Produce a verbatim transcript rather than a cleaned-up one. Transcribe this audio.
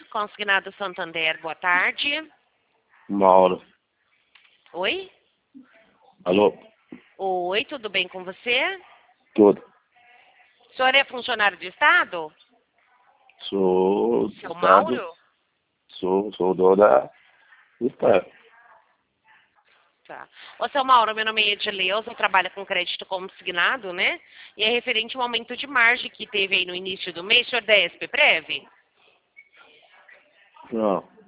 Consignado Santander, boa tarde. Mauro. Oi? Alô? Oi, tudo bem com você? Tudo. O senhor é funcionário de Estado? Sou do Seu estado. Mauro? Sou, sou do da do estado. Tá. Ô, seu Mauro, meu nome é Edileuza, eu trabalho com crédito consignado, né? E é referente ao aumento de margem que teve aí no início do mês. O senhor da S P Prev? Não.